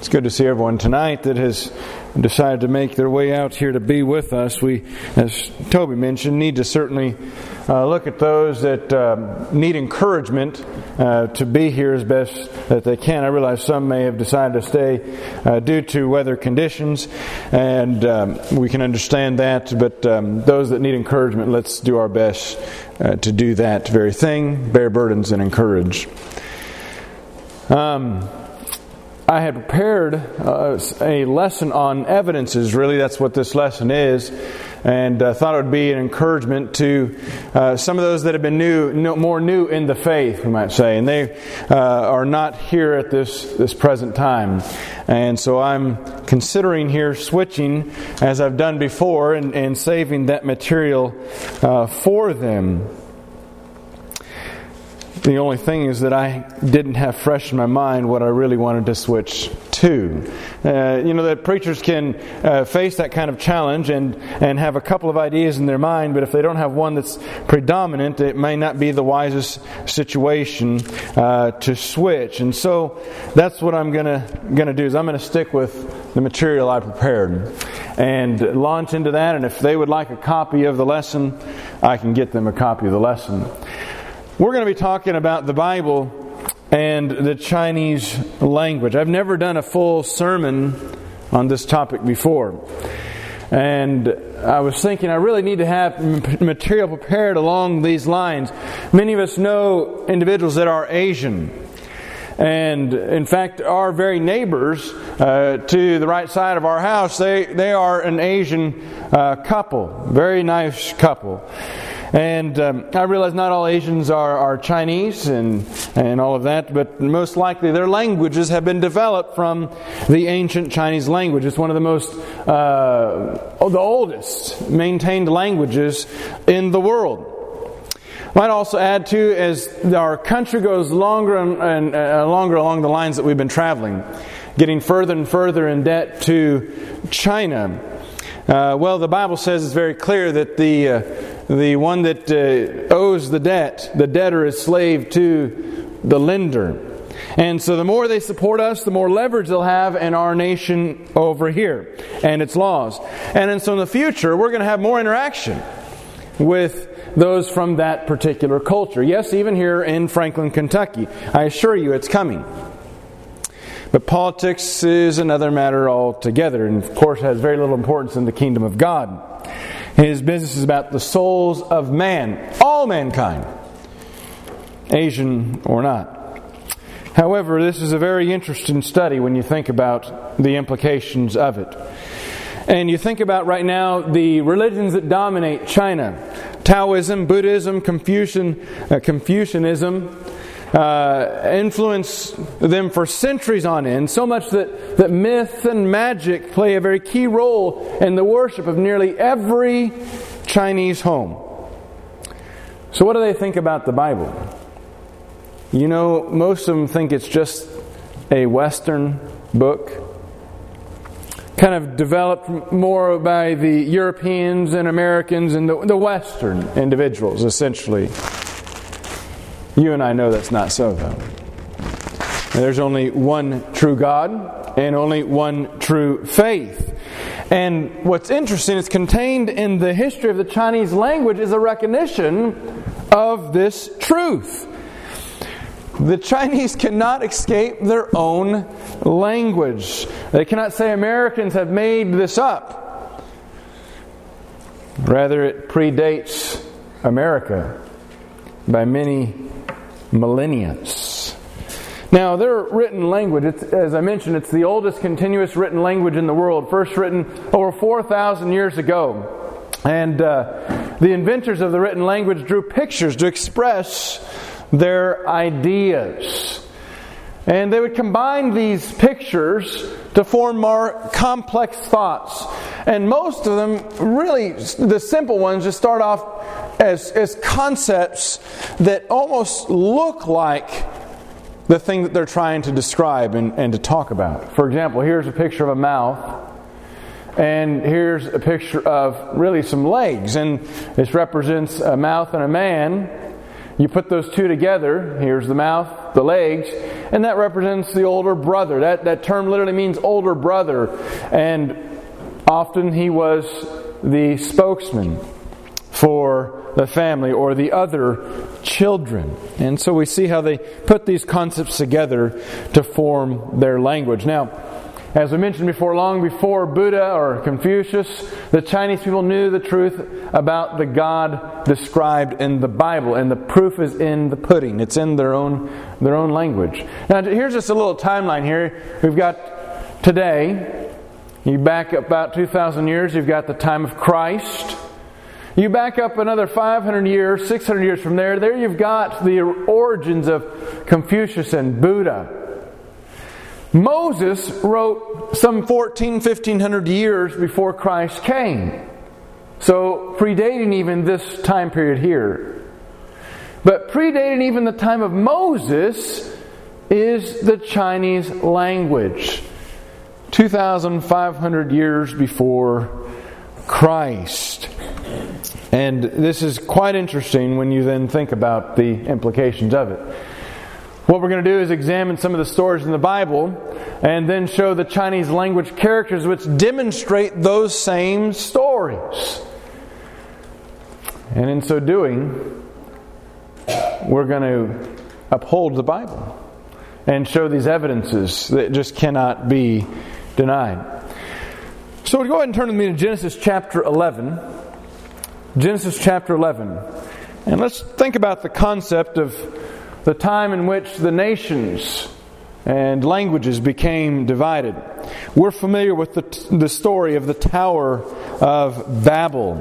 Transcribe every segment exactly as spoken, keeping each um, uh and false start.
It's good to see everyone tonight that has decided to make their way out here to be with us. We, as Toby mentioned, need to certainly uh, look at those that uh, need encouragement uh, to be here as best that they can. I realize some may have decided to stay uh, due to weather conditions, and um, we can understand that. But um, those that need encouragement, let's do our best uh, to do that very thing, bear burdens and encourage. Um... I had prepared uh, a lesson on evidences. Really, that's what this lesson is. And I uh, thought it would be an encouragement to uh, some of those that have been new, no, more new in the faith, we might say. And they uh, are not here at this, this present time. And so I'm considering here switching, as I've done before, and, and saving that material uh, for them. The only thing is that I didn't have fresh in my mind what I really wanted to switch to. Uh, you know, that preachers can uh, face that kind of challenge and, and have a couple of ideas in their mind, but if they don't have one that's predominant, it may not be the wisest situation uh, to switch. And so that's what I'm gonna gonna do. Is I'm gonna stick with the material I prepared and launch into that. And if they would like a copy of the lesson, I can get them a copy of the lesson. We're going to be talking about the Bible and the Chinese language. I've never done a full sermon on this topic before. And I was thinking I really need to have material prepared along these lines. Many of us know individuals that are Asian. And in fact, our very neighbors uh, to the right side of our house, they, they are an Asian uh, couple. Very nice couple. And um, I realize not all Asians are, are Chinese and and all of that, but most likely their languages have been developed from the ancient Chinese language. It's one of the most, uh, the oldest maintained languages in the world. Might also add to, as our country goes longer and, and uh, longer along the lines that we've been traveling, getting further and further in debt to China. Uh, well, the Bible says it's very clear that the uh, the one that uh, owes the debt, the debtor is slave to the lender. And so the more they support us, the more leverage they'll have in our nation over here and its laws. And then so in the future, we're going to have more interaction with those from that particular culture. Yes, even here in Franklin, Kentucky. I assure you it's coming. But politics is another matter altogether, and of course has very little importance in the kingdom of God. His business is about the souls of man, all mankind, Asian or not. However, this is a very interesting study when you think about the implications of it. And you think about right now the religions that dominate China: Taoism, Buddhism, Confucian, uh, Confucianism. Uh, influence them for centuries on end, so much that, that myth and magic play a very key role in the worship of nearly every Chinese home. So what do they think about the Bible? You know, most of them think it's just a Western book, kind of developed more by the Europeans and Americans and the, the Western individuals, essentially. You and I know that's not so, though. There's only one true God and only one true faith. And what's interesting is contained in the history of the Chinese language is a recognition of this truth. The Chinese cannot escape their own language. They cannot say Americans have made this up. Rather, it predates America by many millenniums. Now, their written language, it's, as I mentioned, it's the oldest continuous written language in the world, first written over four thousand years ago. And uh, the inventors of the written language drew pictures to express their ideas. And they would combine these pictures to form more complex thoughts. And most of them, really, the simple ones, just start off as, as concepts that almost look like the thing that they're trying to describe and, and to talk about. For example, here's a picture of a mouth. And here's a picture of really some legs. And this represents a mouth and a man. You put those two together, here's the mouth, the legs, and that represents the older brother. That, that term literally means older brother. And often he was the spokesman for the family or the other children. And so we see how they put these concepts together to form their language. Now, as we mentioned before, long before Buddha or Confucius, the Chinese people knew the truth about the God described in the Bible, and the proof is in the pudding. It's in their own their own language. Now, here's just a little timeline here. We've got today. You back up about two thousand years, you've got the time of Christ. You back up another five hundred years, six hundred years from there, there you've got the origins of Confucius and Buddha. Moses wrote some fourteen, fifteen hundred years before Christ came. So predating even this time period here. But predating even the time of Moses is the Chinese language. two thousand five hundred years before Christ. And this is quite interesting when you then think about the implications of it. What we're going to do is examine some of the stories in the Bible and then show the Chinese language characters which demonstrate those same stories. And in so doing, we're going to uphold the Bible and show these evidences that just cannot be denied. So we'll go ahead and turn with me to Genesis chapter eleven. Genesis chapter eleven. And let's think about the concept of the time in which the nations and languages became divided. We're familiar with the, the story of the Tower of Babel.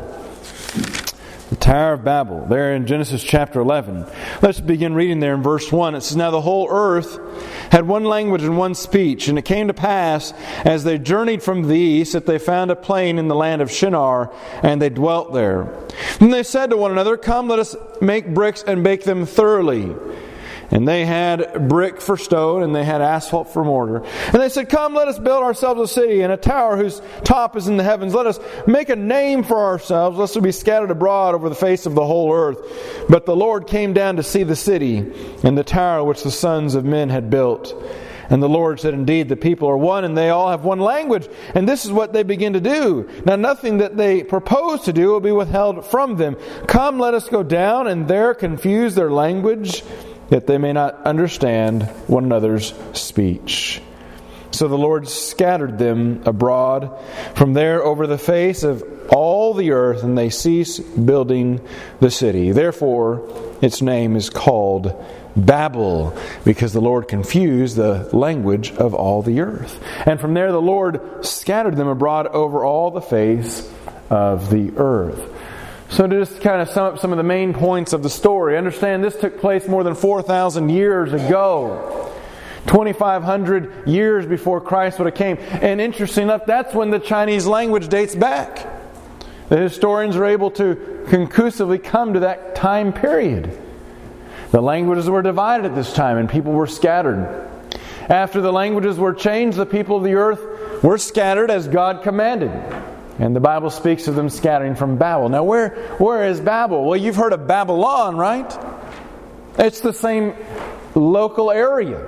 The Tower of Babel, there in Genesis chapter eleven. Let's begin reading there in verse one. It says, "Now the whole earth had one language and one speech. And it came to pass, as they journeyed from the east, that they found a plain in the land of Shinar, and they dwelt there. And they said to one another, Come, let us make bricks and bake them thoroughly. And they had brick for stone, and they had asphalt for mortar. And they said, Come, let us build ourselves a city, and a tower whose top is in the heavens. Let us make a name for ourselves, lest we be scattered abroad over the face of the whole earth. But the Lord came down to see the city, and the tower which the sons of men had built. And the Lord said, Indeed, the people are one, and they all have one language. And this is what they begin to do. Now nothing that they propose to do will be withheld from them. Come, let us go down, and there confuse their language, that they may not understand one another's speech. So the Lord scattered them abroad from there over the face of all the earth, and they ceased building the city. Therefore, its name is called Babel, because the Lord confused the language of all the earth. And from there the Lord scattered them abroad over all the face of the earth." So to just kind of sum up some of the main points of the story, understand this took place more than four thousand years ago. twenty-five hundred years before Christ would have came. And interesting enough, that's when the Chinese language dates back. The historians are able to conclusively come to that time period. The languages were divided at this time, and people were scattered. After the languages were changed, the people of the earth were scattered as God commanded. And the Bible speaks of them scattering from Babel. Now, where where is Babel? Well, you've heard of Babylon, right? It's the same local area.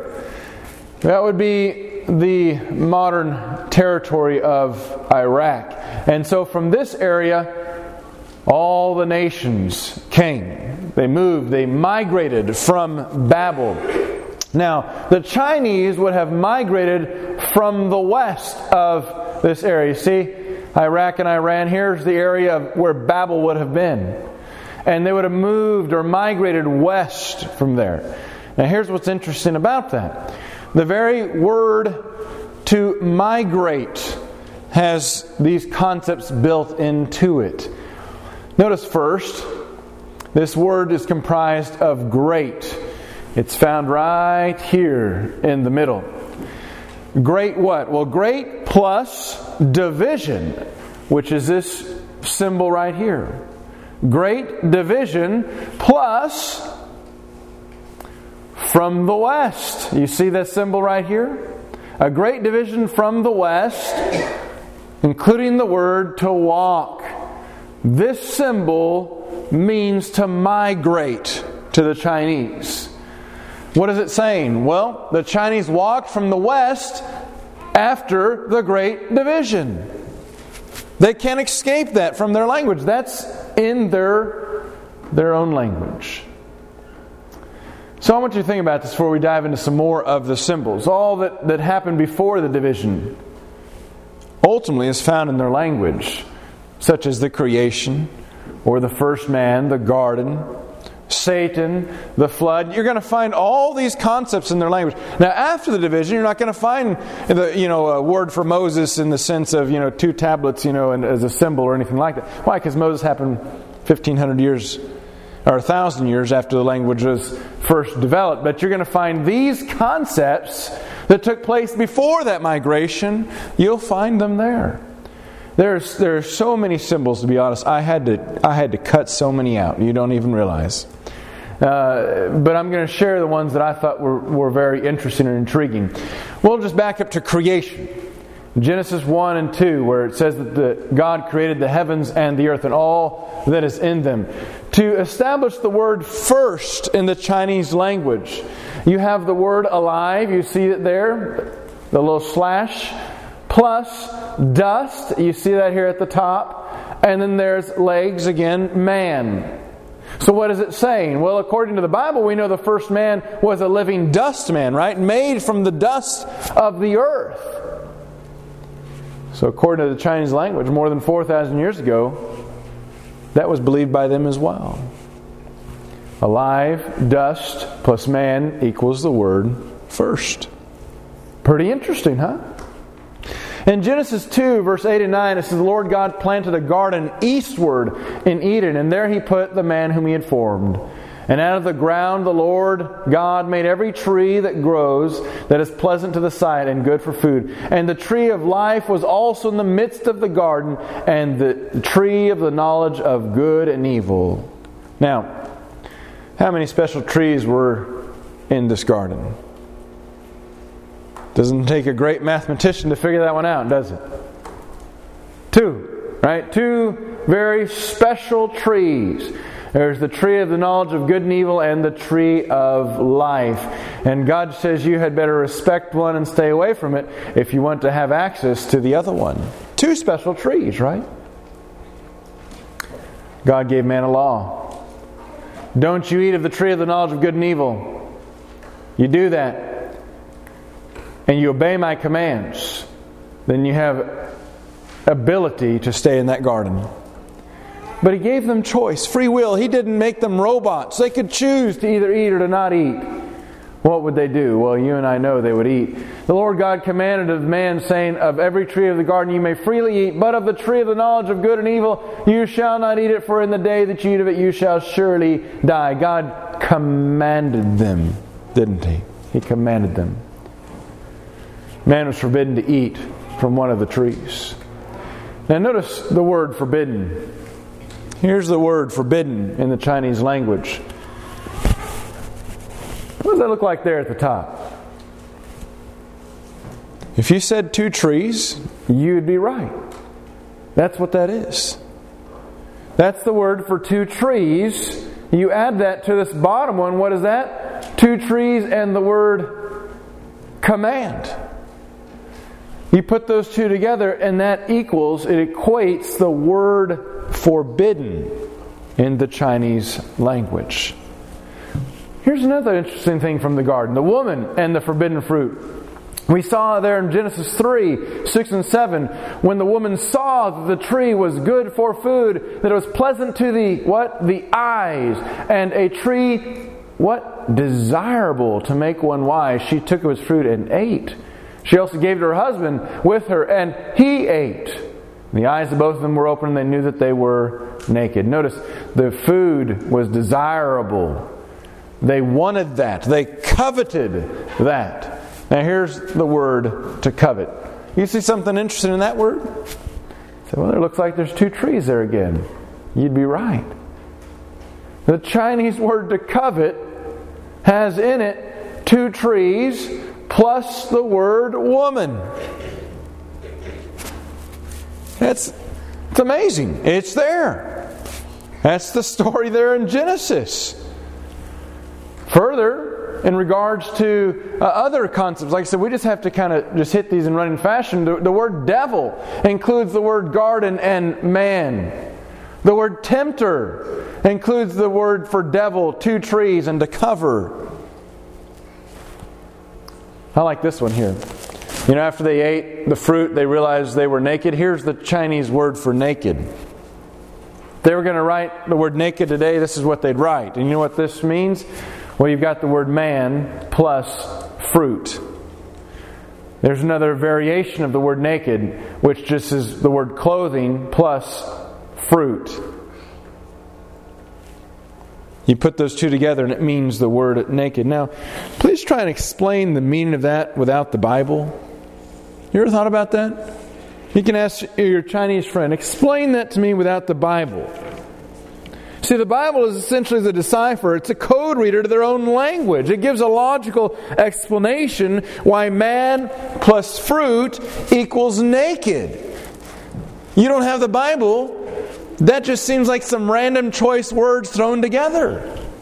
That would be the modern territory of Iraq. And so from this area, all the nations came. They moved, they migrated from Babel. Now, the Chinese would have migrated from the west of this area. See, Iraq and Iran, here's the area where Babel would have been. And they would have moved or migrated west from there. Now here's what's interesting about that. The very word to migrate has these concepts built into it. Notice first, this word is comprised of great. It's found right here in the middle. Great what? Well, great plus division, which is this symbol right here. Great division plus from the west. You see that symbol right here? A great division from the west, including the word to walk. This symbol means to migrate to the Chinese. What is it saying? Well, the Chinese walked from the west after the Great Division. They can't escape that from their language. That's in their, their own language. So I want you to think about this before we dive into some more of the symbols. All that, that happened before the division ultimately is found in their language, such as the creation, or the first man, the garden, Satan, the flood. You're going to find all these concepts in their language. Now, after the division, you're not going to find the you know a word for Moses in the sense of you know two tablets, you know, and as a symbol or anything like that. Why? Because Moses happened fifteen hundred years or one thousand years after the language was first developed. But you're going to find these concepts that took place before that migration. You'll find them there. There's there are so many symbols, to be honest. I had to I had to cut so many out. You don't even realize. Uh, but I'm going to share the ones that I thought were, were very interesting and intriguing. We'll just back up to creation. Genesis one and two, where it says that the, God created the heavens and the earth and all that is in them. To establish the word first in the Chinese language, you have the word alive. You see it there, the little slash, plus dust. You see that here at the top. And then there's legs again, man. So what is it saying? Well, according to the Bible, we know the first man was a living dust man, right? Made from the dust of the earth. So according to the Chinese language, more than four thousand years ago, that was believed by them as well. Alive, dust, plus man equals the word first. Pretty interesting, huh? In Genesis two, verse eight and nine, it says, the Lord God planted a garden eastward in Eden, and there He put the man whom He had formed. And out of the ground the Lord God made every tree that grows, that is pleasant to the sight and good for food. And the tree of life was also in the midst of the garden, and the tree of the knowledge of good and evil. Now, how many special trees were in this garden? Doesn't take a great mathematician to figure that one out, does it? Two, right? Two very special trees. There's the tree of the knowledge of good and evil and the tree of life. And God says you had better respect one and stay away from it if you want to have access to the other one. Two special trees, right? God gave man a law. Don't you eat of the tree of the knowledge of good and evil. You do that, and you obey my commands, then you have ability to stay in that garden. But He gave them choice, free will. He didn't make them robots. They could choose to either eat or to not eat. What would they do? Well, you and I know they would eat. The Lord God commanded of man, saying, of every tree of the garden you may freely eat, but of the tree of the knowledge of good and evil you shall not eat it, for in the day that you eat of it you shall surely die. God commanded them, didn't He? He commanded them. Man was forbidden to eat from one of the trees. Now notice the word forbidden. Here's the word forbidden in the Chinese language. What does that look like there at the top? If you said two trees, you'd be right. That's what that is. That's the word for two trees. You add that to this bottom one. What is that? Two trees and the word command. You put those two together and that equals, it equates the word forbidden in the Chinese language. Here's another interesting thing from the garden. The woman and the forbidden fruit. We saw there in Genesis three, six and seven, when the woman saw that the tree was good for food, that it was pleasant to the, what? The eyes, and a tree, what? Desirable to make one wise. She took of its fruit and ate. She also gave it to her husband with her, and he ate. The eyes of both of them were open, and they knew that they were naked. Notice, the food was desirable. They wanted that. They coveted that. Now here's the word to covet. You see something interesting in that word? So, well, it looks like there's two trees there again. You'd be right. The Chinese word to covet has in it two trees plus the word woman. That's it's amazing. It's there. That's the story there in Genesis. Further, in regards to uh, other concepts, like I said, we just have to kind of just hit these in running fashion. The, the word devil includes the word garden and man. The word tempter includes the word for devil, two trees, and to cover. I like this one here. You know, after they ate the fruit, they realized they were naked. Here's the Chinese word for naked. If they were going to write the word naked today, this is what they'd write. And you know what this means? Well, you've got the word man plus fruit. There's another variation of the word naked, which just is the word clothing plus fruit. You put those two together and it means the word naked. Now, please try and explain the meaning of that without the Bible. You ever thought about that? You can ask your Chinese friend, explain that to me without the Bible. See, the Bible is essentially the decipher. It's a code reader to their own language. It gives a logical explanation why man plus fruit equals naked. You don't have the Bible, that just seems like some random choice words thrown together.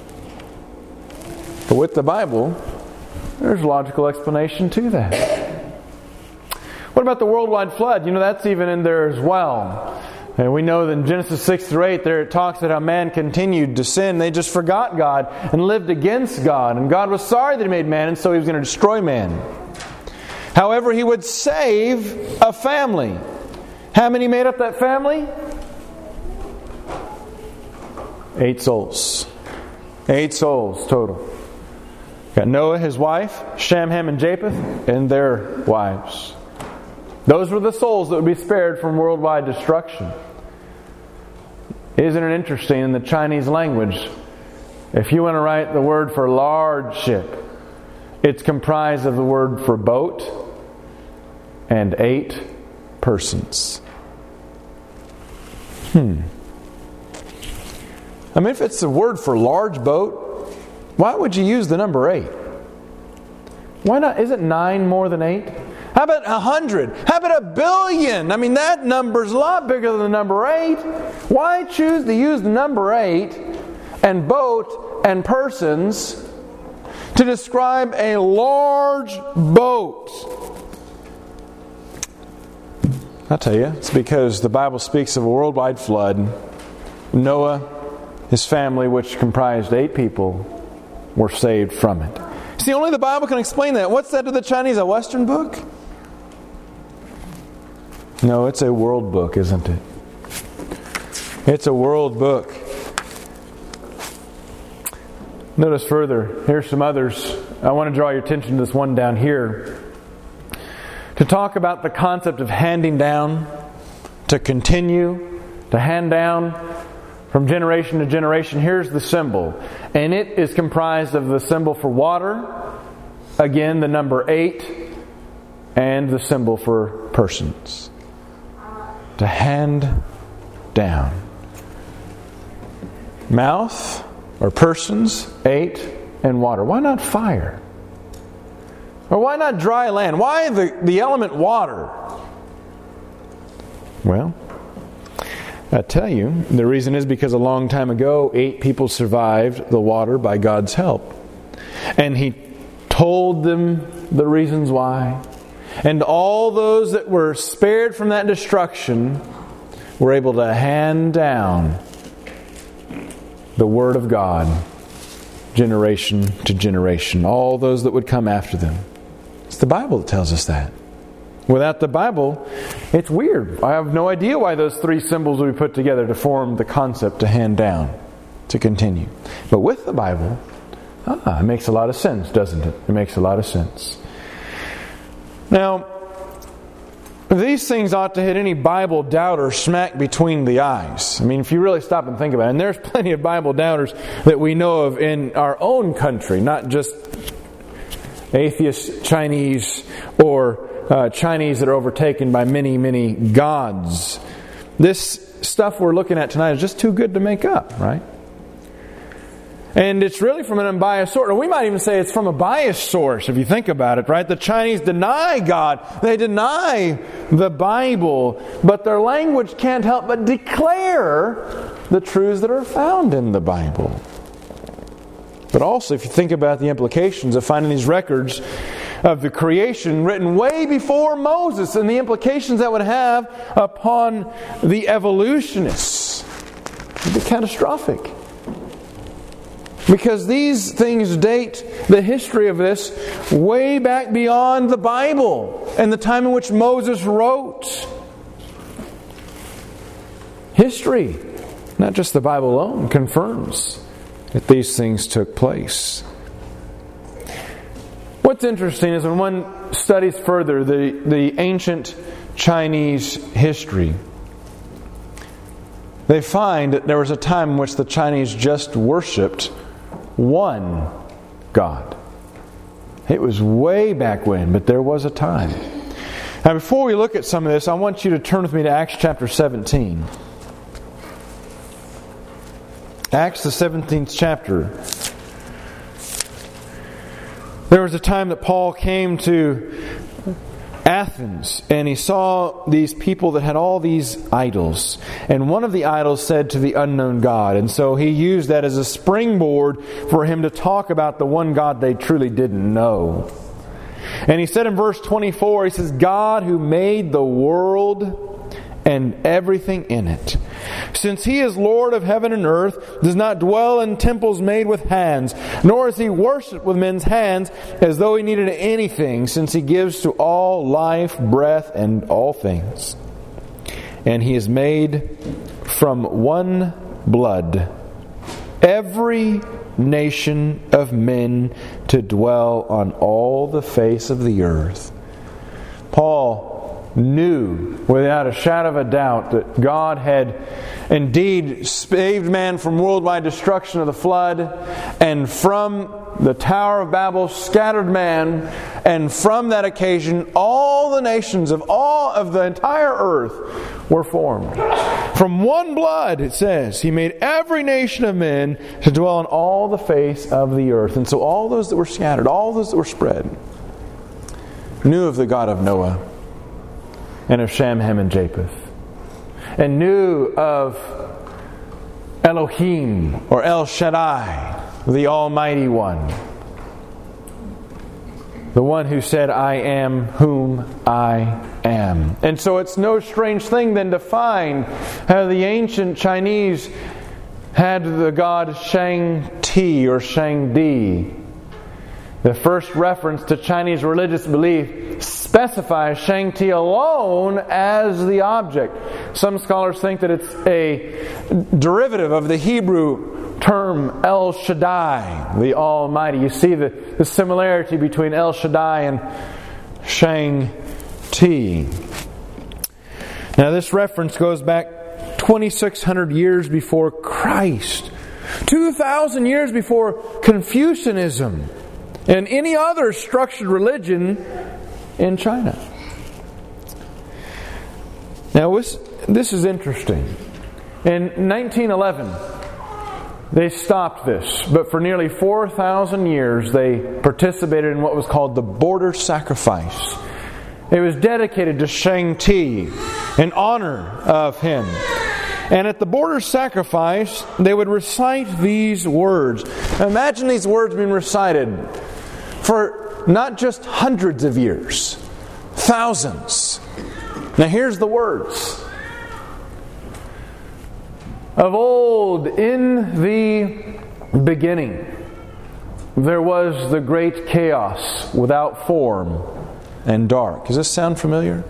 But with the Bible, there's a logical explanation to that. What about the worldwide flood? You know, that's even in there as well. And we know that in Genesis six through eight, there it talks about how man continued to sin. They just forgot God and lived against God. And God was sorry that He made man, and so He was going to destroy man. However, He would save a family. How many made up that family? Eight souls. Eight souls total. Got Noah, his wife, Shem, Ham, and Japheth, and their wives. Those were the souls that would be spared from worldwide destruction. Isn't it interesting, in the Chinese language, if you want to write the word for large ship, it's comprised of the word for boat and eight persons. Hmm. I mean, if it's the word for large boat, why would you use the number eight? Why not? Isn't nine more than eight? How about a hundred? How about a billion? I mean, that number's a lot bigger than the number eight. Why choose to use the number eight and boat and persons to describe a large boat? I'll tell you, it's because the Bible speaks of a worldwide flood. Noah, his family, which comprised eight people, were saved from it. See, only the Bible can explain that. What's that to the Chinese? A Western book? No, it's a world book, isn't it? It's a world book. Notice further, here's some others. I want to draw your attention to this one down here. To talk about the concept of handing down, to continue, to hand down from generation to generation. Here's the symbol. And it is comprised of the symbol for water, again the number eight, and the symbol for persons. To hand down. Mouth or persons, eight, and water. Why not fire? Or why not dry land? Why the, the element water? Well, I tell you, the reason is because a long time ago, eight people survived the water by God's help. And He told them the reasons why. And all those that were spared from that destruction were able to hand down the Word of God generation to generation. All those that would come after them. It's the Bible that tells us that. Without the Bible, it's weird. I have no idea why those three symbols would be put together to form the concept to hand down, to continue. But with the Bible, ah, it makes a lot of sense, doesn't it? It makes a lot of sense. Now, these things ought to hit any Bible doubter smack between the eyes. I mean, if you really stop and think about it, and there's plenty of Bible doubters that we know of in our own country, not just atheist Chinese or uh, Chinese that are overtaken by many, many gods. This stuff we're looking at tonight is just too good to make up, right? And it's really from an unbiased source. Or we might even say it's from a biased source, if you think about it, right? The Chinese deny God. They deny the Bible. But their language can't help but declare the truths that are found in the Bible. But also, if you think about the implications of finding these records of the creation written way before Moses and the implications that would have upon the evolutionists, it would be catastrophic. Because these things date the history of this way back beyond the Bible and the time in which Moses wrote. History, not just the Bible alone, confirms that these things took place. What's interesting is when one studies further the, the ancient Chinese history, they find that there was a time in which the Chinese just worshipped one God. It was way back when, but there was a time. Now, before we look at some of this, I want you to turn with me to Acts chapter seventeen. Acts, the seventeenth chapter. There was a time that Paul came to Athens and he saw these people that had all these idols. And one of the idols said to the unknown God. And so he used that as a springboard for him to talk about the one God they truly didn't know. And he said in verse twenty-four, he says, God who made the world and everything in it, since He is Lord of heaven and earth, does not dwell in temples made with hands, nor is He worshipped with men's hands as though He needed anything, since He gives to all life, breath, and all things. And He is made from one blood every nation of men to dwell on all the face of the earth. Paul knew without a shadow of a doubt that God had indeed saved man from worldwide destruction of the flood, and from the Tower of Babel scattered man, and from that occasion all the nations of all of the entire earth were formed. From one blood, it says, He made every nation of men to dwell on all the face of the earth. And so all those that were scattered, all those that were spread, knew of the God of Noah and of Shem, Ham, and Japheth, and knew of Elohim, or El Shaddai, the Almighty One, the one who said, I am whom I am. And so it's no strange thing then to find how the ancient Chinese had the god Shang Ti or Shang Di. The first reference to Chinese religious belief specifies Shang Ti alone as the object. Some scholars think that it's a derivative of the Hebrew term El Shaddai, the Almighty. You see the, the similarity between El Shaddai and Shang Ti. Now this reference goes back twenty-six hundred years before Christ, two thousand years before Confucianism and any other structured religion in China. Now this, this is interesting. In nineteen eleven, they stopped this, but for nearly four thousand years they participated in what was called the border sacrifice. It was dedicated to Shang Ti in honor of him. And at the border sacrifice, they would recite these words. Now imagine these words being recited for not just hundreds of years, thousands. Now here's the words. Of old, in the beginning, there was the great chaos without form and dark. Does this sound familiar?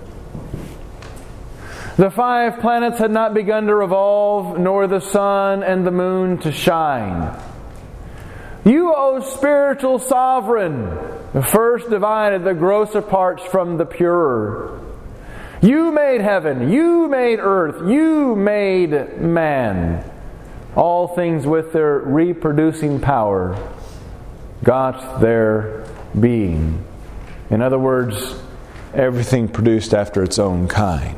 The five planets had not begun to revolve, nor the sun and the moon to shine. You, O spiritual sovereign, first divided the grosser parts from the purer. You made heaven, you made earth, you made man. All things with their reproducing power got their being. In other words, everything produced after its own kind.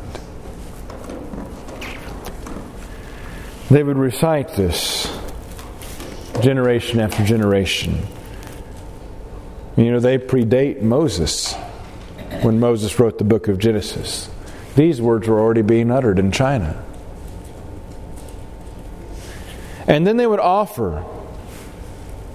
They would recite this generation after generation. You know, they predate Moses when Moses wrote the book of Genesis. These words were already being uttered in China. And then they would offer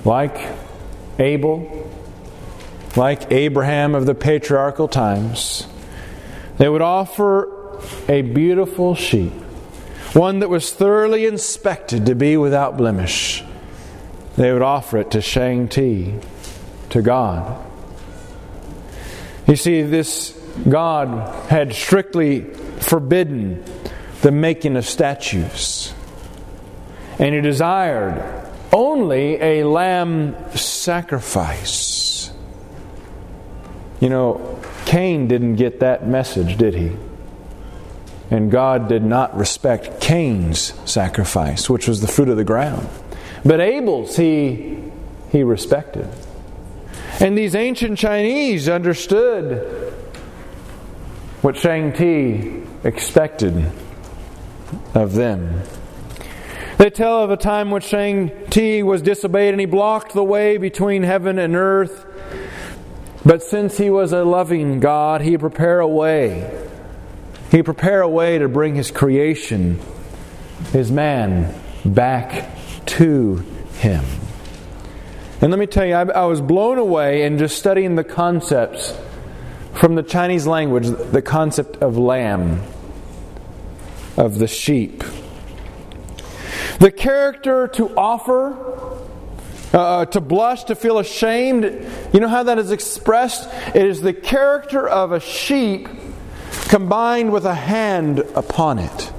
like Abel, like Abraham of the patriarchal times, they would offer a beautiful sheep, one that was thoroughly inspected to be without blemish. They would offer it to Shang Ti, to God. You see, this God had strictly forbidden the making of statues. And He desired only a lamb sacrifice. You know, Cain didn't get that message, did he? And God did not respect Cain's sacrifice, which was the fruit of the ground. But Abel's he, he respected. And these ancient Chinese understood what Shang Ti expected of them. They tell of a time when Shang Ti was disobeyed and he blocked the way between heaven and earth. But since He was a loving God, He prepared a way. He prepared a way to bring His creation, His man, back to Him. And let me tell you, I, I was blown away in just studying the concepts from the Chinese language, the concept of lamb, of the sheep. The character to offer, uh, to blush, to feel ashamed, you know how that is expressed? It is the character of a sheep combined with a hand upon it.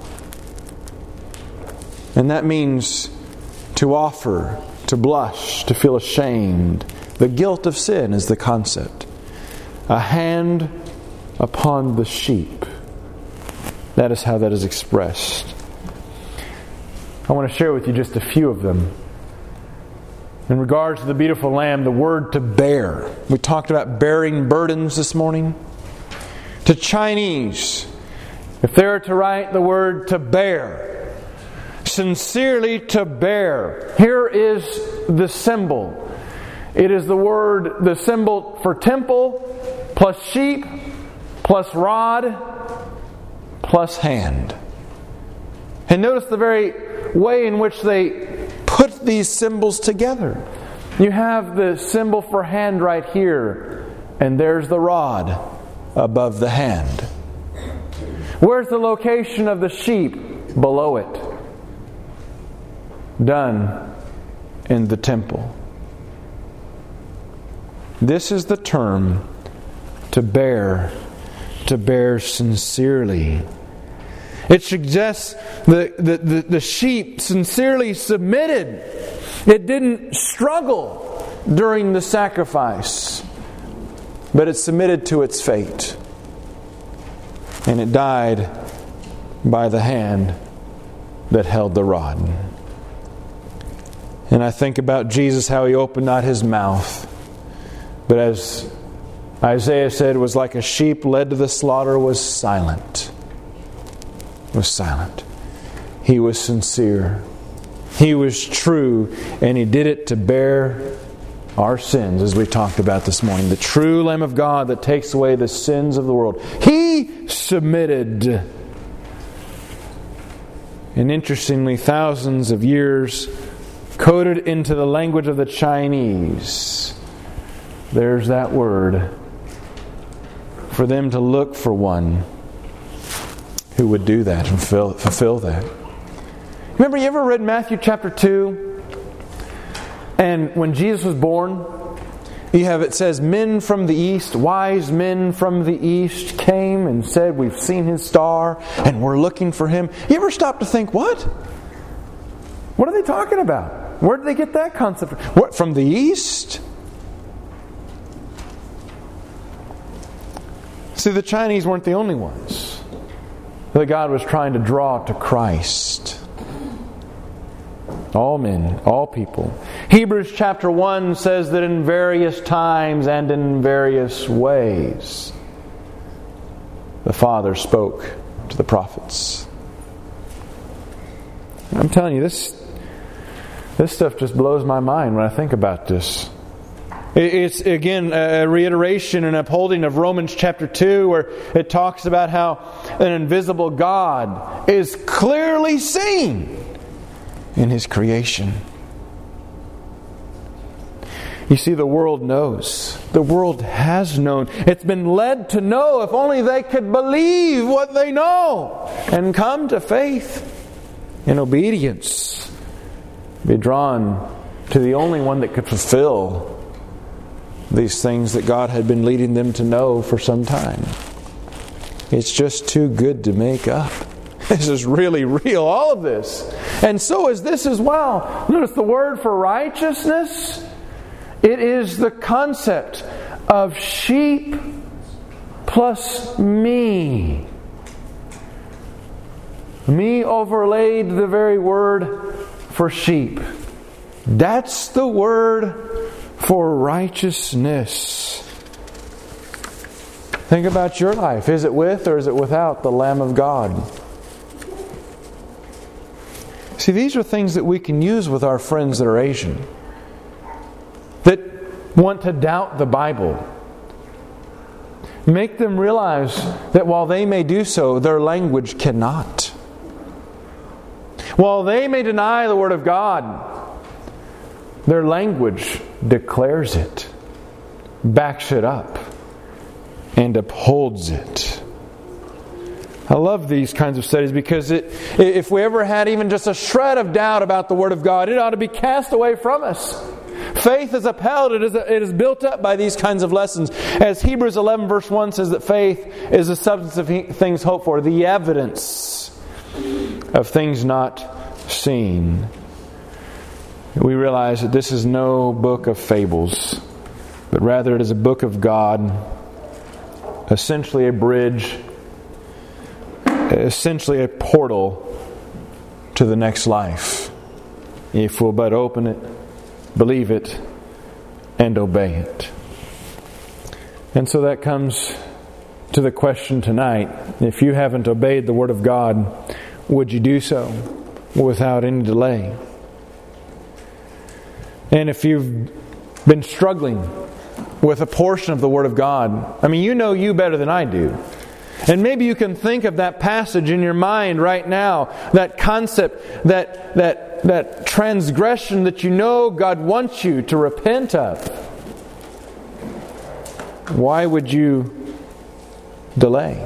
And that means to offer, to blush, to feel ashamed. The guilt of sin is the concept. A hand upon the sheep. That is how that is expressed. I want to share with you just a few of them. In regards to the beautiful lamb, the word to bear. We talked about bearing burdens this morning. To Chinese, if they were to write the word to bear, sincerely to bear, here is the symbol. It is the word, the symbol for temple, plus sheep, plus rod, plus hand. And notice the very way in which they put these symbols together. You have the symbol for hand right here, and there's the rod above the hand. Where's the location of the sheep? Below it. Done in the temple. This is the term to bear, to bear sincerely. It suggests the, the, the, the sheep sincerely submitted. It didn't struggle during the sacrifice, but it submitted to its fate. And it died by the hand that held the rod. And I think about Jesus, how He opened not His mouth, but as Isaiah said, was like a sheep led to the slaughter, was silent. Was silent. He was sincere. He was true, and He did it to bear our sins, as we talked about this morning. The true Lamb of God that takes away the sins of the world. He submitted. And interestingly, thousands of years coded into the language of the Chinese, there's that word for them to look for one who would do that and fulfill, fulfill that. Remember, you ever read Matthew chapter two? And when Jesus was born, you have, it says, men from the east, wise men from the east came and said, we've seen His star and we're looking for Him. You ever stop to think, what? What are they talking about? Where did they get that concept? What, from the east? See, the Chinese weren't the only ones that God was trying to draw to Christ. All men, all people. Hebrews chapter one says that in various times and in various ways the Father spoke to the prophets. I'm telling you, this this stuff just blows my mind when I think about this. It's, again, a reiteration and upholding of Romans chapter two, where it talks about how an invisible God is clearly seen in His creation. You see, the world knows. The world has known. It's been led to know, if only they could believe what they know and come to faith in obedience. Be drawn to the only one that could fulfill these things that God had been leading them to know for some time. It's just too good to make up. This is really real, all of this. And so is this as well. Notice the word for righteousness. It is the concept of sheep plus me. Me overlaid the very word for sheep. That's the word for righteousness. Think about your life. Is it with or is it without the Lamb of God? See, these are things that we can use with our friends that are Asian, that want to doubt the Bible. Make them realize that while they may do so, their language cannot. While they may deny the Word of God, their language declares it, backs it up, and upholds it. I love these kinds of studies because it, if we ever had even just a shred of doubt about the Word of God, it ought to be cast away from us. Faith is upheld, it is, it is built up by these kinds of lessons. As Hebrews eleven verse one says that faith is the substance of things hoped for, the evidence of things not seen. We realize that this is no book of fables, but rather it is a book of God, essentially a bridge, essentially a portal to the next life, if we'll but open it, believe it, and obey it. And so that comes to the question tonight. If you haven't obeyed the Word of God, would you do so without any delay? And if you've been struggling with a portion of the Word of God, I mean, you know you better than I do. And maybe you can think of that passage in your mind right now, that concept, that that that transgression that you know God wants you to repent of. Why would you delay?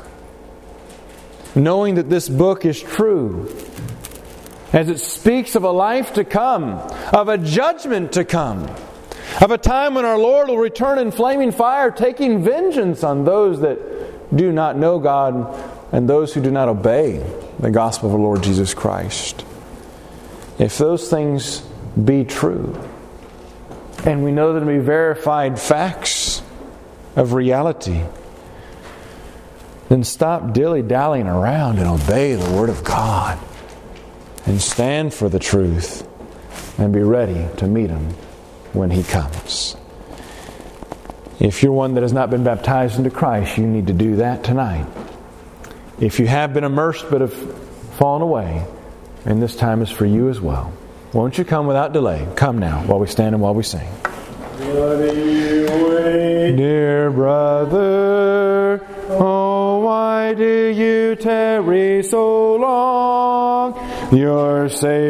Knowing that this book is true, as it speaks of a life to come, of a judgment to come, of a time when our Lord will return in flaming fire, taking vengeance on those that do not know God and those who do not obey the gospel of the Lord Jesus Christ. If those things be true, and we know them to be verified facts of reality, then stop dilly-dallying around and obey the Word of God. And stand for the truth and be ready to meet Him when He comes. If you're one that has not been baptized into Christ, you need to do that tonight. If you have been immersed but have fallen away, and this time is for you as well, won't you come without delay? Come now while we stand and while we sing. Dear brother, oh, why do you tarry so long? Your Savior